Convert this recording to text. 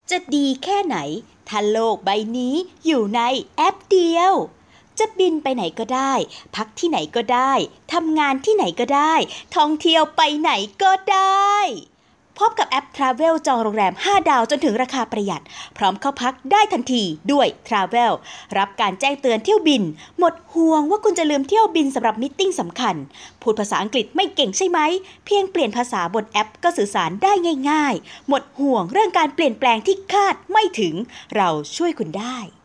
จะดีแค่ไหนถ้าโลกใบนี้อยู่ในแอปเดียวจะบินไปไหนก็ได้พักที่ไหนก็ได้ทำงานที่ไหนก็ได้ท่องเที่ยวไปไหนก็ได้พบกับแอป Travel จองโรงแรม5 ดาวจนถึงราคาประหยัดพร้อมเข้าพักได้ทันทีด้วย Travel รับการแจ้งเตือนเที่ยวบินหมดห่วงว่าคุณจะลืมเที่ยวบินสำหรับมีตติ้งสำคัญพูดภาษาอังกฤษไม่เก่งใช่ไหมเพียงเปลี่ยนภาษาบนแอปก็สื่อสารได้ง่ายๆหมดห่วงเรื่องการเปลี่ยนแปลงที่คาดไม่ถึงเราช่วยคุณได้